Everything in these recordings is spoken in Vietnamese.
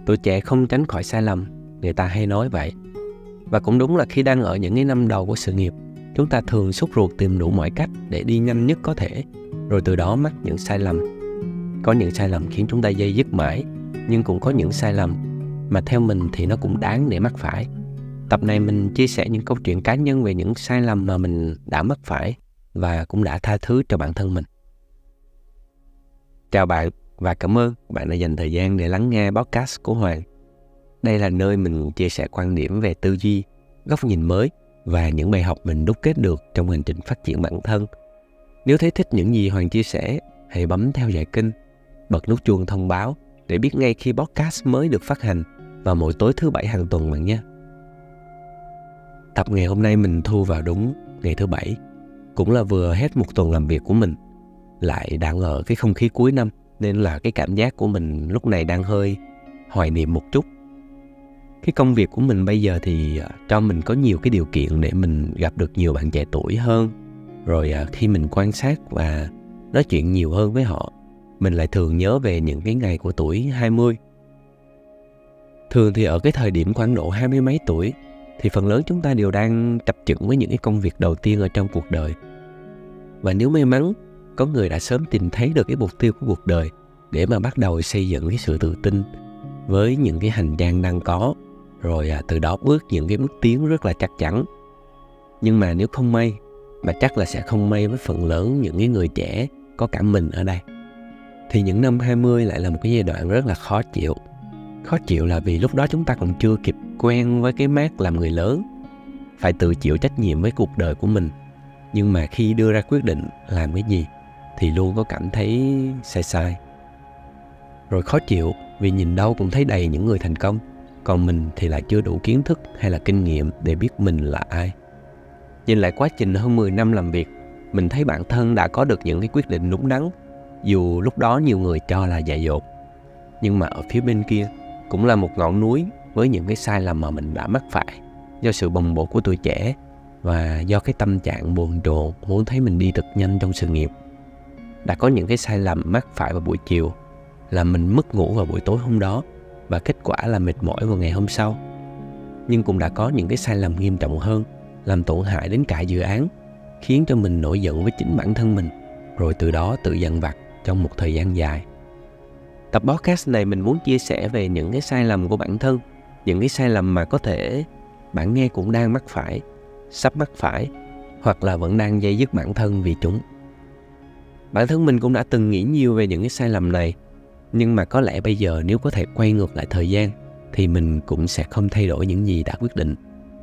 Tuổi trẻ không tránh khỏi sai lầm, người ta hay nói vậy. Và cũng đúng là khi đang ở những cái năm đầu của sự nghiệp, chúng ta thường sốt ruột tìm đủ mọi cách để đi nhanh nhất có thể, rồi từ đó mắc những sai lầm. Có những sai lầm khiến chúng ta dây dứt mãi, nhưng cũng có những sai lầm mà theo mình thì nó cũng đáng để mắc phải. Tập này mình chia sẻ những câu chuyện cá nhân về những sai lầm mà mình đã mắc phải và cũng đã tha thứ cho bản thân mình. Chào bạn và cảm ơn bạn đã dành thời gian để lắng nghe podcast của Hoàng. Đây là nơi mình chia sẻ quan điểm về tư duy, góc nhìn mới và những bài học mình đúc kết được trong hành trình phát triển bản thân. Nếu thấy thích những gì Hoàng chia sẻ, hãy bấm theo dõi kênh, bật nút chuông thông báo để biết ngay khi podcast mới được phát hành vào mỗi tối thứ Bảy hàng tuần bạn nhé. Tập ngày hôm nay mình thu vào đúng ngày thứ Bảy, cũng là vừa hết một tuần làm việc của mình. Lại đang ở cái không khí cuối năm, nên là cái cảm giác của mình lúc này đang hơi hoài niệm một chút. Cái công việc của mình bây giờ thì cho mình có nhiều cái điều kiện để mình gặp được nhiều bạn trẻ tuổi hơn. Rồi khi mình quan sát và nói chuyện nhiều hơn với họ, mình lại thường nhớ về những cái ngày của tuổi 20. Thường thì ở cái thời điểm khoảng độ 20 mấy tuổi thì phần lớn chúng ta đều đang chập chững với những cái công việc đầu tiên ở trong cuộc đời. Và nếu may mắn, có người đã sớm tìm thấy được cái mục tiêu của cuộc đời để mà bắt đầu xây dựng cái sự tự tin với những cái hành trang đang có, rồi từ đó bước những cái bước tiến rất là chắc chắn. Nhưng mà nếu không may, mà chắc là sẽ không may với phần lớn những cái người trẻ, có cả mình ở đây, thì những năm 20 lại là một cái giai đoạn rất là khó chịu. Khó chịu là vì lúc đó chúng ta còn chưa kịp quen với cái mác làm người lớn, phải tự chịu trách nhiệm với cuộc đời của mình. Nhưng mà khi đưa ra quyết định làm cái gì thì luôn có cảm thấy sai. Rồi khó chịu vì nhìn đâu cũng thấy đầy những người thành công, còn mình thì lại chưa đủ kiến thức hay là kinh nghiệm để biết mình là ai. Nhìn lại quá trình hơn 10 năm làm việc, mình thấy bản thân đã có được những cái quyết định đúng đắn, dù lúc đó nhiều người cho là dại dột. Nhưng mà ở phía bên kia cũng là một ngọn núi với những cái sai lầm mà mình đã mắc phải do sự bồng bột của tuổi trẻ và do cái tâm trạng bồn chồn muốn thấy mình đi thật nhanh trong sự nghiệp. Đã có những cái sai lầm mắc phải vào buổi chiều, là mình mất ngủ vào buổi tối hôm đó và kết quả là mệt mỏi vào ngày hôm sau. Nhưng cũng đã có những cái sai lầm nghiêm trọng hơn, làm tổn hại đến cả dự án, khiến cho mình nổi giận với chính bản thân mình, rồi từ đó tự dằn vặt trong một thời gian dài. Tập podcast này mình muốn chia sẻ về những cái sai lầm của bản thân, những cái sai lầm mà có thể bạn nghe cũng đang mắc phải, sắp mắc phải, hoặc là vẫn đang dây dứt bản thân vì chúng. Bản thân mình cũng đã từng nghĩ nhiều về những cái sai lầm này, nhưng mà có lẽ bây giờ nếu có thể quay ngược lại thời gian thì mình cũng sẽ không thay đổi những gì đã quyết định.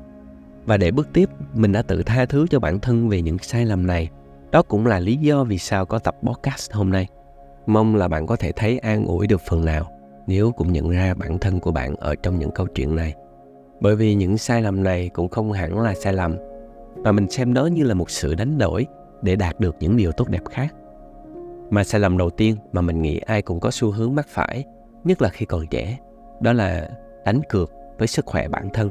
Và để bước tiếp, mình đã tự tha thứ cho bản thân về những sai lầm này. Đó cũng là lý do vì sao có tập podcast hôm nay. Mong là bạn có thể thấy an ủi được phần nào nếu cũng nhận ra bản thân của bạn ở trong những câu chuyện này. Bởi vì những sai lầm này cũng không hẳn là sai lầm, mà mình xem nó như là một sự đánh đổi để đạt được những điều tốt đẹp khác. Mà sai lầm đầu tiên mà mình nghĩ ai cũng có xu hướng mắc phải, nhất là khi còn trẻ, đó là đánh cược với sức khỏe bản thân.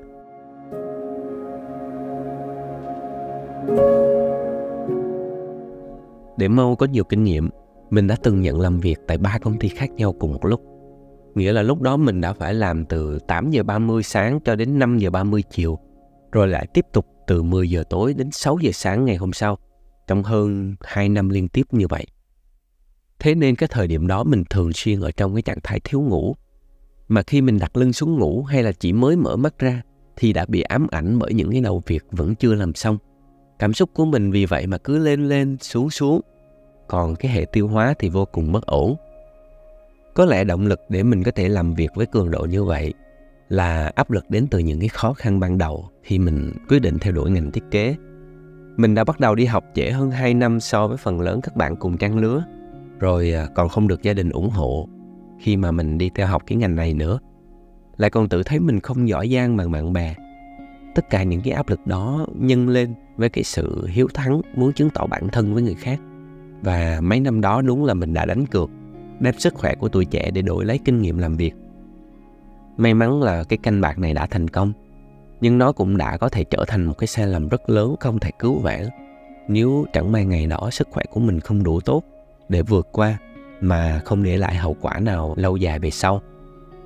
Để mau có nhiều kinh nghiệm, mình đã từng nhận làm việc tại 3 công ty khác nhau cùng một lúc. Nghĩa là lúc đó mình đã phải làm từ 8 giờ 30 sáng cho đến 5 giờ 30 chiều, rồi lại tiếp tục từ 10 giờ tối đến 6 giờ sáng ngày hôm sau, trong hơn 2 năm liên tiếp như vậy. Thế nên cái thời điểm đó mình thường xuyên ở trong cái trạng thái thiếu ngủ. Mà khi mình đặt lưng xuống ngủ hay là chỉ mới mở mắt ra thì đã bị ám ảnh bởi những cái đầu việc vẫn chưa làm xong. Cảm xúc của mình vì vậy mà cứ lên xuống. Còn cái hệ tiêu hóa thì vô cùng bất ổn. Có lẽ động lực để mình có thể làm việc với cường độ như vậy là áp lực đến từ những cái khó khăn ban đầu khi mình quyết định theo đuổi ngành thiết kế. Mình đã bắt đầu đi học trễ hơn 2 năm so với phần lớn các bạn cùng trang lứa. Rồi còn không được gia đình ủng hộ khi mà mình đi theo học cái ngành này nữa. Lại còn tự thấy mình không giỏi giang bằng bạn bè. Tất cả những cái áp lực đó nhân lên với cái sự hiếu thắng muốn chứng tỏ bản thân với người khác. Và mấy năm đó đúng là mình đã đánh cược, đem sức khỏe của tuổi trẻ để đổi lấy kinh nghiệm làm việc. May mắn là cái canh bạc này đã thành công, nhưng nó cũng đã có thể trở thành một cái sai lầm rất lớn không thể cứu vãn nếu chẳng may ngày đó sức khỏe của mình không đủ tốt để vượt qua mà không để lại hậu quả nào lâu dài về sau.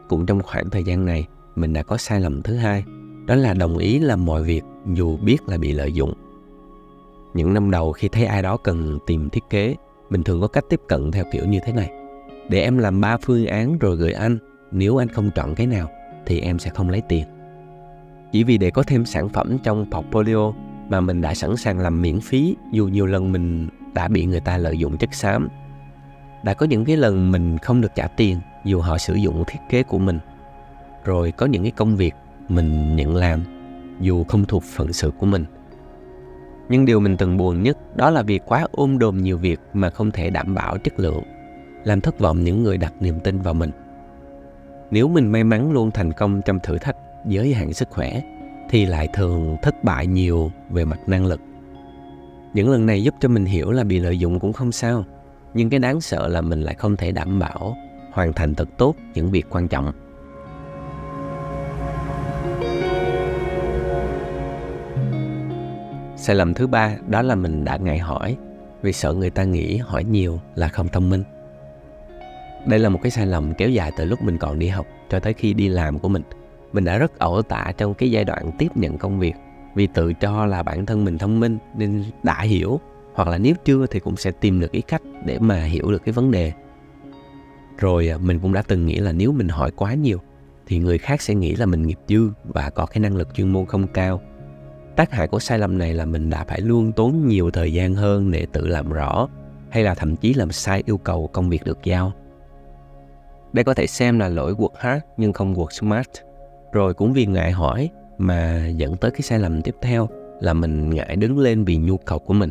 cũng trong khoảng thời gian này, mình đã có sai lầm thứ hai, đó là đồng ý làm mọi việc dù biết là bị lợi dụng. Những năm đầu khi thấy ai đó cần tìm thiết kế, mình thường có cách tiếp cận theo kiểu như thế này: để em làm 3 phương án rồi gửi anh, nếu anh không chọn cái nào thì em sẽ không lấy tiền. Chỉ vì để có thêm sản phẩm trong portfolio mà mình đã sẵn sàng làm miễn phí, dù nhiều lần mình đã bị người ta lợi dụng chất xám. Đã có những cái lần mình không được trả tiền dù họ sử dụng thiết kế của mình. Rồi có những cái công việc mình nhận làm dù không thuộc phận sự của mình. Nhưng điều mình từng buồn nhất đó là việc quá ôm đồm nhiều việc mà không thể đảm bảo chất lượng, làm thất vọng những người đặt niềm tin vào mình. Nếu mình may mắn luôn thành công trong thử thách giới hạn sức khỏe, thì lại thường thất bại nhiều về mặt năng lực. Những lần này giúp cho mình hiểu là bị lợi dụng cũng không sao, nhưng cái đáng sợ là mình lại không thể đảm bảo hoàn thành thật tốt những việc quan trọng. Sai lầm thứ ba đó là mình đã ngại hỏi, vì sợ người ta nghĩ hỏi nhiều là không thông minh. Đây là một cái sai lầm kéo dài từ lúc mình còn đi học cho tới khi đi làm của mình. Mình đã rất ẩu tả trong cái giai đoạn tiếp nhận công việc, vì tự cho là bản thân mình thông minh nên đã hiểu, hoặc là nếu chưa thì cũng sẽ tìm được cái cách để mà hiểu được cái vấn đề. Rồi mình cũng đã từng nghĩ là nếu mình hỏi quá nhiều thì người khác sẽ nghĩ là mình nghiệp dư và có cái năng lực chuyên môn không cao. Tác hại của sai lầm này là mình đã phải luôn tốn nhiều thời gian hơn để tự làm rõ, hay là thậm chí làm sai yêu cầu công việc được giao. Đây có thể xem là lỗi work hard nhưng không work smart. Rồi cũng vì ngại hỏi mà dẫn tới cái sai lầm tiếp theo là mình ngại đứng lên vì nhu cầu của mình.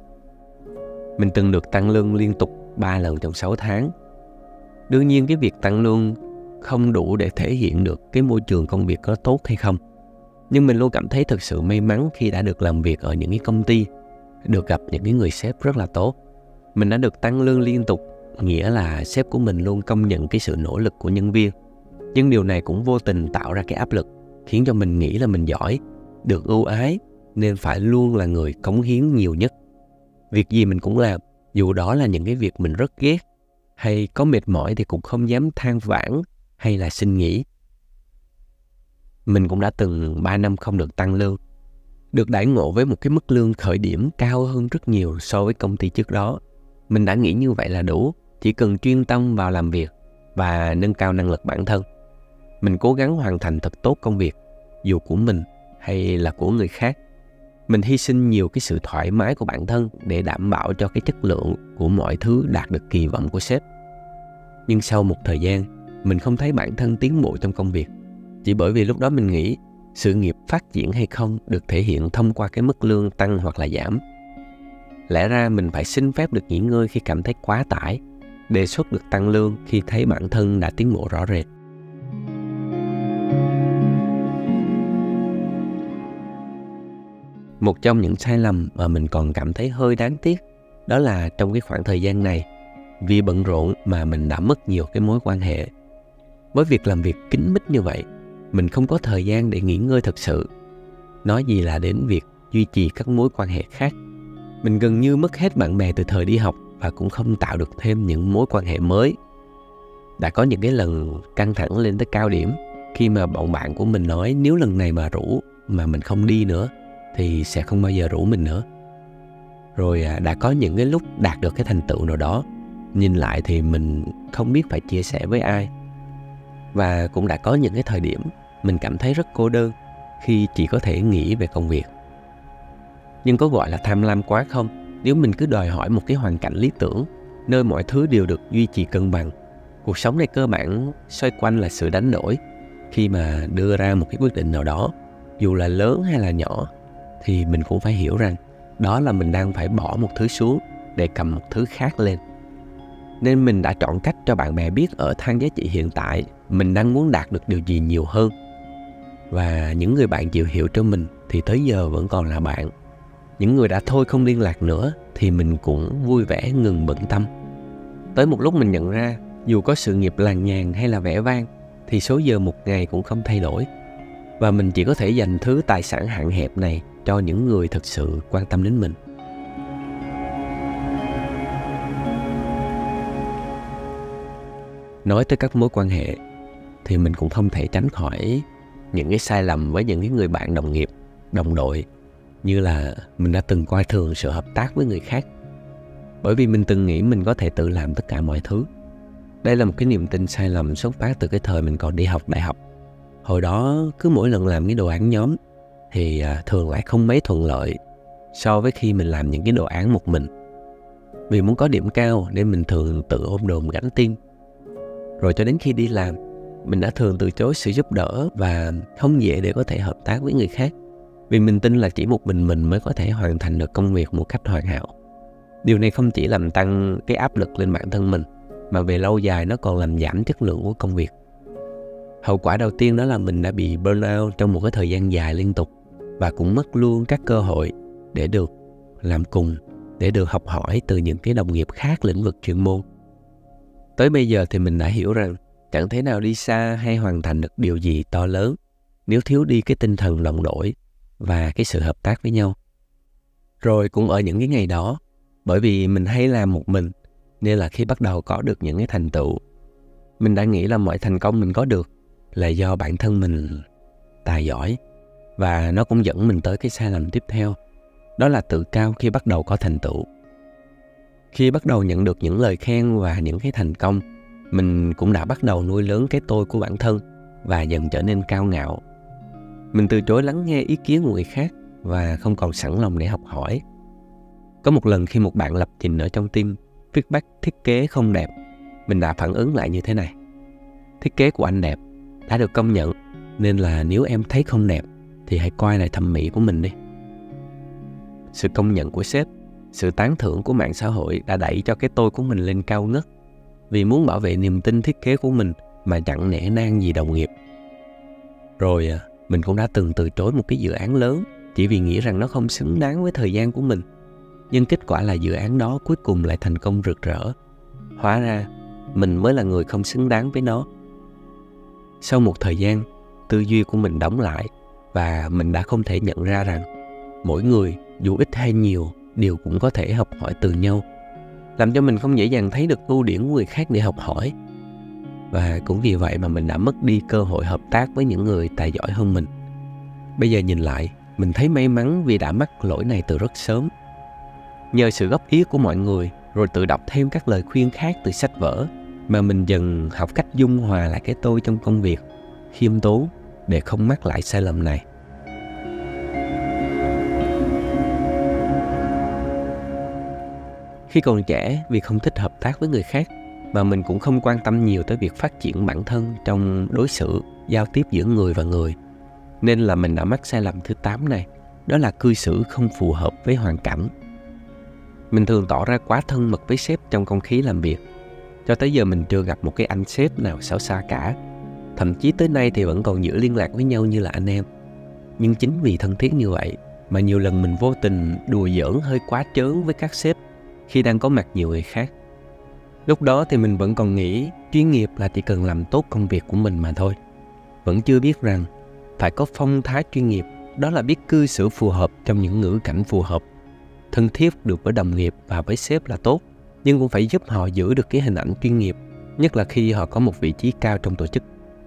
Mình từng được tăng lương liên tục 3 lần trong 6 tháng. Đương nhiên cái việc tăng lương không đủ để thể hiện được cái môi trường công việc có tốt hay không. Nhưng mình luôn cảm thấy thực sự may mắn khi đã được làm việc ở những cái công ty, được gặp những cái người sếp rất là tốt. Mình đã được tăng lương liên tục, nghĩa là sếp của mình luôn công nhận cái sự nỗ lực của nhân viên. Nhưng điều này cũng vô tình tạo ra cái áp lực, khiến cho mình nghĩ là mình giỏi, được ưu ái, nên phải luôn là người cống hiến nhiều nhất. Việc gì mình cũng làm, dù đó là những cái việc mình rất ghét, hay có mệt mỏi thì cũng không dám than vãn hay là xin nghỉ. Mình cũng đã từng 3 năm không được tăng lương, được đãi ngộ với một cái mức lương khởi điểm cao hơn rất nhiều so với công ty trước đó. Mình đã nghĩ như vậy là đủ, chỉ cần chuyên tâm vào làm việc và nâng cao năng lực bản thân. Mình cố gắng hoàn thành thật tốt công việc, dù của mình hay là của người khác. Mình hy sinh nhiều cái sự thoải mái của bản thân để đảm bảo cho cái chất lượng của mọi thứ đạt được kỳ vọng của sếp. Nhưng sau một thời gian, mình không thấy bản thân tiến bộ trong công việc. Chỉ bởi vì lúc đó mình nghĩ sự nghiệp phát triển hay không được thể hiện thông qua cái mức lương tăng hoặc là giảm. Lẽ ra mình phải xin phép được nghỉ ngơi khi cảm thấy quá tải, đề xuất được tăng lương khi thấy bản thân đã tiến bộ rõ rệt. Một trong những sai lầm mà mình còn cảm thấy hơi đáng tiếc, đó là trong cái khoảng thời gian này, vì bận rộn mà mình đã mất nhiều cái mối quan hệ. Với việc làm việc kín mít như vậy, mình không có thời gian để nghỉ ngơi thật sự. Nói gì là đến việc duy trì các mối quan hệ khác. Mình gần như mất hết bạn bè từ thời đi học và cũng không tạo được thêm những mối quan hệ mới. Đã có những cái lần căng thẳng lên tới cao điểm khi mà bọn bạn của mình nói nếu lần này mà rủ mà mình không đi nữa thì sẽ không bao giờ rủ mình nữa. Rồi đã có những cái lúc đạt được cái thành tựu nào đó, nhìn lại thì mình không biết phải chia sẻ với ai. Và cũng đã có những cái thời điểm mình cảm thấy rất cô đơn khi chỉ có thể nghĩ về công việc. Nhưng có gọi là tham lam quá không? Nếu mình cứ đòi hỏi một cái hoàn cảnh lý tưởng, nơi mọi thứ đều được duy trì cân bằng. Cuộc sống này cơ bản xoay quanh là sự đánh đổi. Khi mà đưa ra một cái quyết định nào đó, dù là lớn hay là nhỏ, thì mình cũng phải hiểu rằng đó là mình đang phải bỏ một thứ xuống để cầm một thứ khác lên. Nên mình đã chọn cách cho bạn bè biết ở thang giá trị hiện tại mình đang muốn đạt được điều gì nhiều hơn. Và những người bạn chịu hiểu cho mình thì tới giờ vẫn còn là bạn. Những người đã thôi không liên lạc nữa thì mình cũng vui vẻ ngừng bận tâm. Tới một lúc mình nhận ra, dù có sự nghiệp làng nhàng hay là vẻ vang, thì số giờ một ngày cũng không thay đổi. Và mình chỉ có thể dành thứ tài sản hạn hẹp này cho những người thực sự quan tâm đến mình. Nói tới các mối quan hệ, thì mình cũng không thể tránh khỏi những cái sai lầm với những cái người bạn đồng nghiệp, đồng đội, như là mình đã từng coi thường sự hợp tác với người khác. Bởi vì mình từng nghĩ mình có thể tự làm tất cả mọi thứ. Đây là một cái niềm tin sai lầm xuất phát từ cái thời mình còn đi học đại học. Hồi đó cứ mỗi lần làm cái đồ án nhóm thì thường lại không mấy thuận lợi so với khi mình làm những cái đồ án một mình. Vì muốn có điểm cao nên mình thường tự ôm đồm gánh team. Rồi cho đến khi đi làm, mình đã thường từ chối sự giúp đỡ và không dễ để có thể hợp tác với người khác. Vì mình tin là chỉ một mình mới có thể hoàn thành được công việc một cách hoàn hảo. Điều này không chỉ làm tăng cái áp lực lên bản thân mình, mà về lâu dài nó còn làm giảm chất lượng của công việc. Hậu quả đầu tiên đó là mình đã bị burnout trong một cái thời gian dài liên tục, và cũng mất luôn các cơ hội để được làm cùng, để được học hỏi từ những cái đồng nghiệp khác lĩnh vực chuyên môn. Tới bây giờ thì mình đã hiểu rằng chẳng thể nào đi xa hay hoàn thành được điều gì to lớn nếu thiếu đi cái tinh thần đồng đội và cái sự hợp tác với nhau. Rồi cũng ở những cái ngày đó, bởi vì mình hay làm một mình, nên là khi bắt đầu có được những cái thành tựu, mình đã nghĩ là mọi thành công mình có được là do bản thân mình tài giỏi. Và nó cũng dẫn mình tới cái sai lầm tiếp theo, đó là tự cao khi bắt đầu có thành tựu. Khi bắt đầu nhận được những lời khen và những cái thành công, mình cũng đã bắt đầu nuôi lớn cái tôi của bản thân và dần trở nên cao ngạo. Mình từ chối lắng nghe ý kiến của người khác và không còn sẵn lòng để học hỏi. Có một lần khi một bạn lập trình ở trong team feedback thiết kế không đẹp, mình đã phản ứng lại như thế này: thiết kế của anh đẹp, đã được công nhận, nên là nếu em thấy không đẹp thì hãy coi lại thẩm mỹ của mình đi. Sự công nhận của sếp, sự tán thưởng của mạng xã hội đã đẩy cho cái tôi của mình lên cao ngất, vì muốn bảo vệ niềm tin thiết kế của mình mà chẳng nể nang gì đồng nghiệp. Rồi mình cũng đã từng từ chối một cái dự án lớn chỉ vì nghĩ rằng nó không xứng đáng với thời gian của mình. Nhưng kết quả là dự án đó cuối cùng lại thành công rực rỡ. Hóa ra mình mới là người không xứng đáng với nó. Sau một thời gian, tư duy của mình đóng lại và mình đã không thể nhận ra rằng mỗi người, dù ít hay nhiều, đều cũng có thể học hỏi từ nhau, làm cho mình không dễ dàng thấy được ưu điểm của người khác để học hỏi. Và cũng vì vậy mà mình đã mất đi cơ hội hợp tác với những người tài giỏi hơn mình. Bây giờ nhìn lại, mình thấy may mắn vì đã mắc lỗi này từ rất sớm. Nhờ sự góp ý của mọi người, rồi tự đọc thêm các lời khuyên khác từ sách vở, mà mình dần học cách dung hòa lại cái tôi trong công việc, khiêm tốn để không mắc lại sai lầm này. Khi còn trẻ, vì không thích hợp tác với người khác, mà mình cũng không quan tâm nhiều tới việc phát triển bản thân trong đối xử, giao tiếp giữa người và người, nên là mình đã mắc sai lầm thứ 8 này, đó là cư xử không phù hợp với hoàn cảnh. Mình thường tỏ ra quá thân mật với sếp trong không khí làm việc. Cho tới giờ mình chưa gặp một cái anh sếp nào xấu xa cả. Thậm chí tới nay thì vẫn còn giữ liên lạc với nhau như là anh em. Nhưng chính vì thân thiết như vậy mà nhiều lần mình vô tình đùa giỡn hơi quá trớn với các sếp khi đang có mặt nhiều người khác. Lúc đó thì mình vẫn còn nghĩ chuyên nghiệp là chỉ cần làm tốt công việc của mình mà thôi. Vẫn chưa biết rằng phải có phong thái chuyên nghiệp, đó là biết cư xử phù hợp trong những ngữ cảnh phù hợp. Thân thiết được với đồng nghiệp và với sếp là tốt, nhưng cũng phải giúp họ giữ được cái hình ảnh chuyên nghiệp, nhất là khi họ có một vị trí cao trong tổ chức.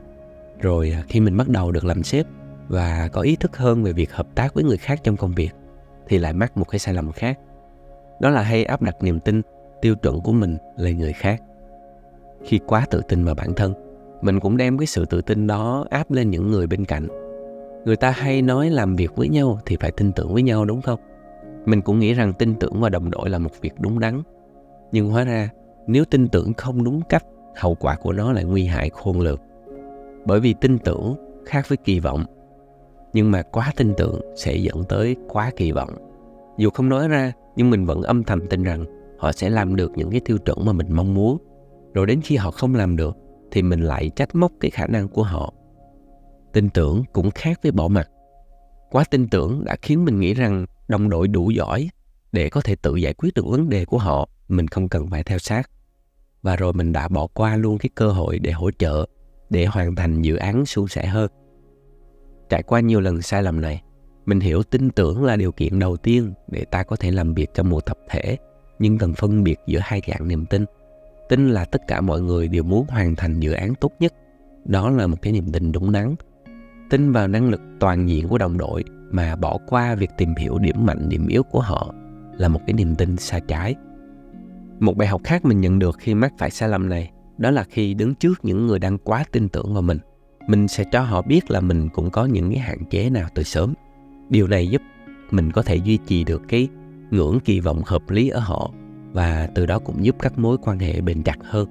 Rồi khi mình bắt đầu được làm sếp và có ý thức hơn về việc hợp tác với người khác trong công việc, thì lại mắc một cái sai lầm khác. Đó là hay áp đặt niềm tin, tiêu chuẩn của mình lên người khác. Khi quá tự tin vào bản thân, mình cũng đem cái sự tự tin đó áp lên những người bên cạnh. Người ta hay nói làm việc với nhau thì phải tin tưởng với nhau, đúng không? Mình cũng nghĩ rằng tin tưởng vào đồng đội là một việc đúng đắn. Nhưng hóa ra, nếu tin tưởng không đúng cách, hậu quả của nó lại nguy hại khôn lường. Bởi vì tin tưởng khác với kỳ vọng. Nhưng mà quá tin tưởng sẽ dẫn tới quá kỳ vọng. Dù không nói ra, nhưng mình vẫn âm thầm tin rằng họ sẽ làm được những cái tiêu chuẩn mà mình mong muốn. Rồi đến khi họ không làm được, thì mình lại trách móc cái khả năng của họ. Tin tưởng cũng khác với bỏ mặc. Quá tin tưởng đã khiến mình nghĩ rằng đồng đội đủ giỏi để có thể tự giải quyết được vấn đề của họ, mình không cần phải theo sát. Và rồi mình đã bỏ qua luôn cái cơ hội để hỗ trợ, để hoàn thành dự án suôn sẻ hơn. Trải qua nhiều lần sai lầm này, mình hiểu tin tưởng là điều kiện đầu tiên để ta có thể làm việc trong một tập thể, nhưng cần phân biệt giữa hai dạng niềm tin. Tin là tất cả mọi người đều muốn hoàn thành dự án tốt nhất, đó là một cái niềm tin đúng đắn. Tin vào năng lực toàn diện của đồng đội mà bỏ qua việc tìm hiểu điểm mạnh, điểm yếu của họ là một cái niềm tin sai trái. Một bài học khác mình nhận được khi mắc phải sai lầm này, đó là khi đứng trước những người đang quá tin tưởng vào mình sẽ cho họ biết là mình cũng có những cái hạn chế nào từ sớm. Điều này giúp mình có thể duy trì được cái ngưỡng kỳ vọng hợp lý ở họ, và từ đó cũng giúp các mối quan hệ bền chặt hơn.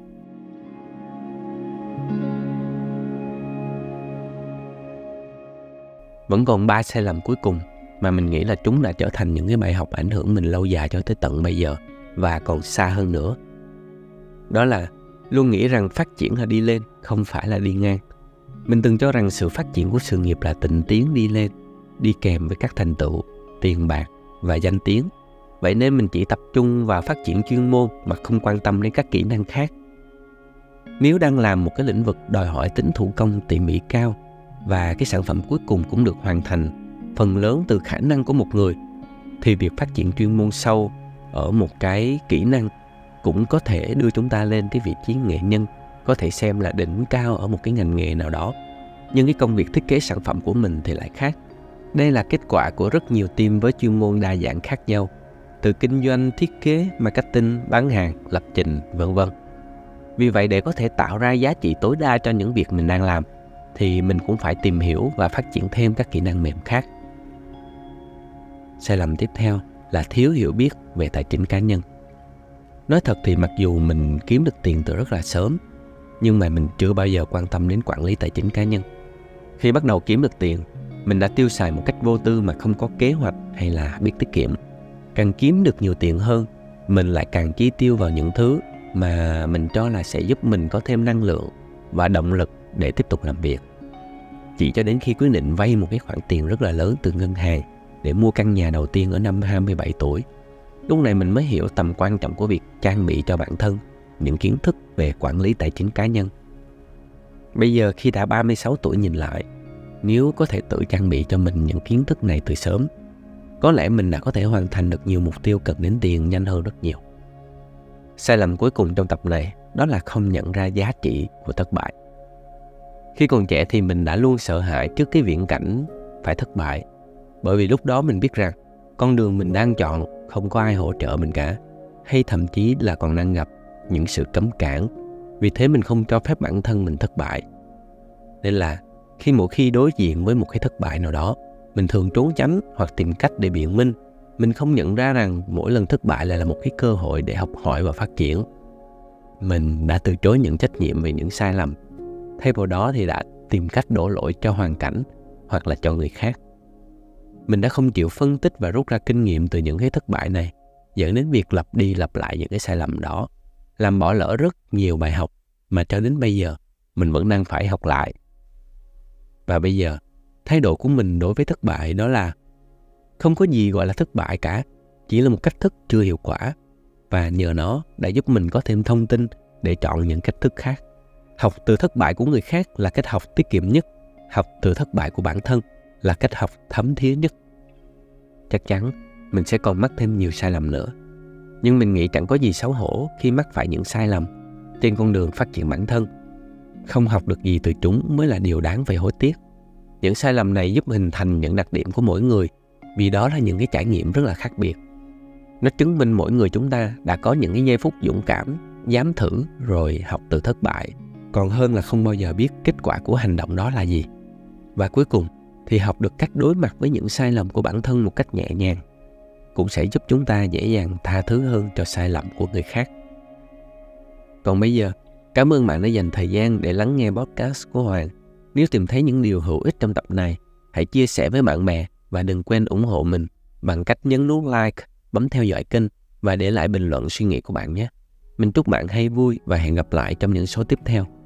Vẫn còn 3 sai lầm cuối cùng mà mình nghĩ là chúng đã trở thành những cái bài học ảnh hưởng mình lâu dài cho tới tận bây giờ và còn xa hơn nữa. Đó là luôn nghĩ rằng phát triển là đi lên, không phải là đi ngang. Mình từng cho rằng sự phát triển của sự nghiệp là tịnh tiến đi lên, đi kèm với các thành tựu, tiền bạc và danh tiếng. Vậy nên mình chỉ tập trung vào phát triển chuyên môn mà không quan tâm đến các kỹ năng khác. Nếu đang làm một cái lĩnh vực đòi hỏi tính thủ công tỉ mỉ cao và cái sản phẩm cuối cùng cũng được hoàn thành phần lớn từ khả năng của một người, thì việc phát triển chuyên môn sâu ở một cái kỹ năng cũng có thể đưa chúng ta lên cái vị trí nghệ nhân, có thể xem là đỉnh cao ở một cái ngành nghề nào đó. Nhưng cái công việc thiết kế sản phẩm của mình thì lại khác. Đây là kết quả của rất nhiều team với chuyên môn đa dạng khác nhau, từ kinh doanh, thiết kế, marketing, bán hàng, lập trình, vân vân. Vì vậy để có thể tạo ra giá trị tối đa cho những việc mình đang làm, thì mình cũng phải tìm hiểu và phát triển thêm các kỹ năng mềm khác. Sai lầm tiếp theo là thiếu hiểu biết về tài chính cá nhân. Nói thật thì mặc dù mình kiếm được tiền từ rất là sớm, nhưng mà mình chưa bao giờ quan tâm đến quản lý tài chính cá nhân. Khi bắt đầu kiếm được tiền, mình đã tiêu xài một cách vô tư mà không có kế hoạch hay là biết tiết kiệm. Càng kiếm được nhiều tiền hơn, mình lại càng chi tiêu vào những thứ mà mình cho là sẽ giúp mình có thêm năng lượng và động lực để tiếp tục làm việc. Chỉ cho đến khi quyết định vay một cái khoản tiền rất là lớn từ ngân hàng để mua căn nhà đầu tiên ở năm 27 tuổi. Lúc này mình mới hiểu tầm quan trọng của việc trang bị cho bản thân những kiến thức về quản lý tài chính cá nhân. Bây giờ khi đã 36 tuổi nhìn lại, nếu có thể tự trang bị cho mình những kiến thức này từ sớm, có lẽ mình đã có thể hoàn thành được nhiều mục tiêu cần đến tiền nhanh hơn rất nhiều. Sai lầm cuối cùng trong tập này đó là không nhận ra giá trị của thất bại. Khi còn trẻ thì mình đã luôn sợ hãi trước cái viễn cảnh phải thất bại, bởi vì lúc đó mình biết rằng con đường mình đang chọn không có ai hỗ trợ mình cả, hay thậm chí là còn đang gặp những sự cấm cản. Vì thế mình không cho phép bản thân mình thất bại. Nên là mỗi khi đối diện với một cái thất bại nào đó, mình thường trốn tránh hoặc tìm cách để biện minh. Mình không nhận ra rằng mỗi lần thất bại lại là một cái cơ hội để học hỏi và phát triển. Mình đã từ chối nhận trách nhiệm về những sai lầm, thay vào đó thì đã tìm cách đổ lỗi cho hoàn cảnh hoặc là cho người khác. Mình đã không chịu phân tích và rút ra kinh nghiệm từ những cái thất bại này, dẫn đến việc lặp đi lặp lại những cái sai lầm đó, làm bỏ lỡ rất nhiều bài học mà cho đến bây giờ mình vẫn đang phải học lại. Và bây giờ, thái độ của mình đối với thất bại đó là không có gì gọi là thất bại cả, chỉ là một cách thức chưa hiệu quả, và nhờ nó đã giúp mình có thêm thông tin để chọn những cách thức khác. Học từ thất bại của người khác là cách học tiết kiệm nhất, học từ thất bại của bản thân là cách học thấm thía nhất. Chắc chắn mình sẽ còn mắc thêm nhiều sai lầm nữa, nhưng mình nghĩ chẳng có gì xấu hổ khi mắc phải những sai lầm trên con đường phát triển bản thân. Không học được gì từ chúng mới là điều đáng phải hối tiếc. Những sai lầm này giúp hình thành những đặc điểm của mỗi người, vì đó là những cái trải nghiệm rất là khác biệt. Nó chứng minh mỗi người chúng ta đã có những cái giây phút dũng cảm, dám thử rồi học từ thất bại, còn hơn là không bao giờ biết kết quả của hành động đó là gì. Và cuối cùng thì học được cách đối mặt với những sai lầm của bản thân một cách nhẹ nhàng, cũng sẽ giúp chúng ta dễ dàng tha thứ hơn cho sai lầm của người khác. Còn bây giờ, cảm ơn bạn đã dành thời gian để lắng nghe podcast của Hoàng. Nếu tìm thấy những điều hữu ích trong tập này, hãy chia sẻ với bạn bè và đừng quên ủng hộ mình bằng cách nhấn nút like, bấm theo dõi kênh và để lại bình luận suy nghĩ của bạn nhé. Mình chúc bạn hay vui và hẹn gặp lại trong những số tiếp theo.